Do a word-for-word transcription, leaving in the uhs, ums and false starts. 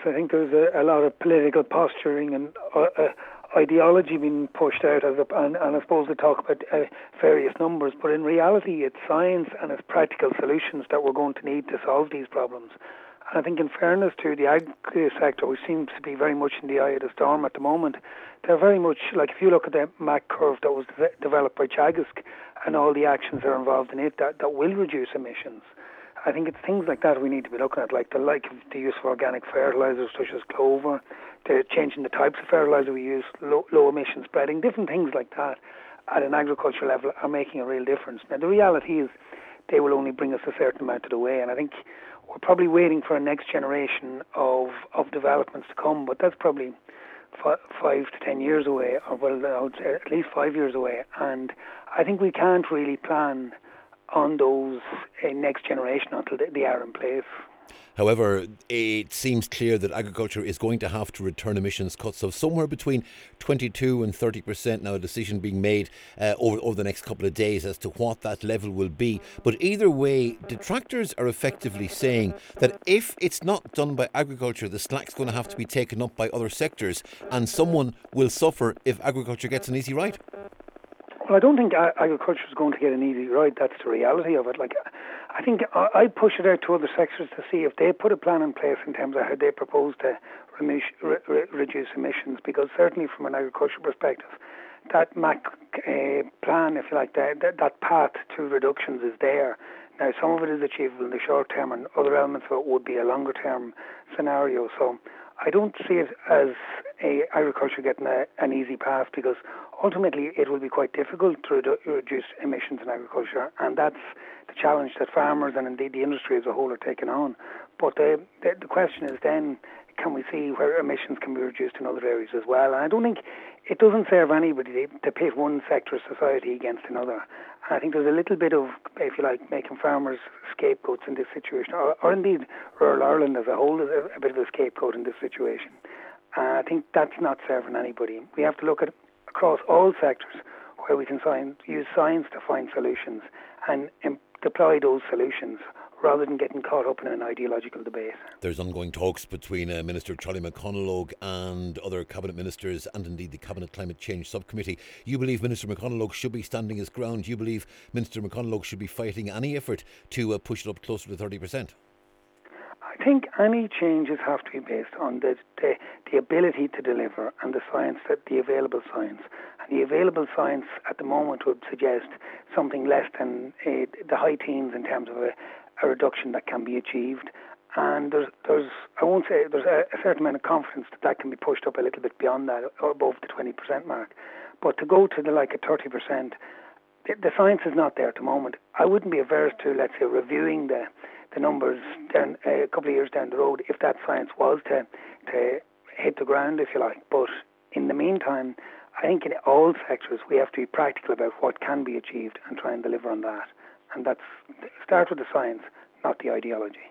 I think there's a, a lot of political posturing and uh, uh, ideology being pushed out of it, and, and I suppose they talk about uh, various numbers, but in reality it's science and it's practical solutions that we're going to need to solve these problems. And I think in fairness to the agri sector, which seems to be very much in the eye of the storm at the moment, they're very much, like if you look at the M A C curve that was de- developed by Chagos and all the actions that are involved in it, that, that will reduce emissions. I think it's things like that we need to be looking at, like the like of the use of organic fertilisers such as clover, the changing the types of fertiliser we use, low, low emission spreading, different things like that at an agricultural level are making a real difference. Now the reality is they will only bring us a certain amount of the way, and I think we're probably waiting for a next generation of, of developments to come, but that's probably f- five to ten years away, or well, I would say at least five years away, and I think we can't really plan on those uh, next generation until they, they are in place. However, it seems clear that agriculture is going to have to return emissions cuts of somewhere between twenty-two and thirty percent. Now, a decision being made uh, over, over the next couple of days as to what that level will be. But either way, detractors are effectively saying that if it's not done by agriculture, the slack's going to have to be taken up by other sectors, and someone will suffer if agriculture gets an easy ride. Well, I don't think agriculture is going to get an easy ride. That's the reality of it. Like, I think I push it out to other sectors to see if they put a plan in place in terms of how they propose to re- re- reduce emissions. Because certainly, from an agricultural perspective, that M A C uh, plan, if you like, that, that that path to reductions is there. Now, some of it is achievable in the short term, and other elements of it would be a longer term scenario. So, I don't see it as a agriculture getting a, an easy path, because ultimately it will be quite difficult to redu- reduce emissions in agriculture, and that's the challenge that farmers and indeed the industry as a whole are taking on. But the, the, the question is then, can we see where emissions can be reduced in other areas as well? And I don't think it doesn't serve anybody to pit one sector of society against another. And I think there's a little bit of, if you like, making farmers scapegoats in this situation, or, or indeed rural Ireland as a whole is a, a bit of a scapegoat in this situation. And I think that's not serving anybody. We have to look at across all sectors where we can science, use science to find solutions and um, deploy those solutions, rather than getting caught up in an ideological debate. There's ongoing talks between uh, Minister Charlie McConalogue and other Cabinet Ministers, and indeed the Cabinet Climate Change Subcommittee. You believe Minister McConalogue should be standing his ground? You believe Minister McConalogue should be fighting any effort to uh, push it up closer to thirty percent? I think any changes have to be based on the, the the ability to deliver and the science, that the available science. And the available science at the moment would suggest something less than uh, the high teens in terms of a, a reduction that can be achieved. And there's, there's I won't say, there's a, a certain amount of confidence that that can be pushed up a little bit beyond that, or above the twenty percent mark. But to go to the like a thirty percent, the, the science is not there at the moment. I wouldn't be averse to, let's say, reviewing the the numbers down uh, a couple of years down the road if that science was to to hit the ground, if you like. But in the meantime, I think in all sectors we have to be practical about what can be achieved and try and deliver on that. And that's start with the science, not the ideology.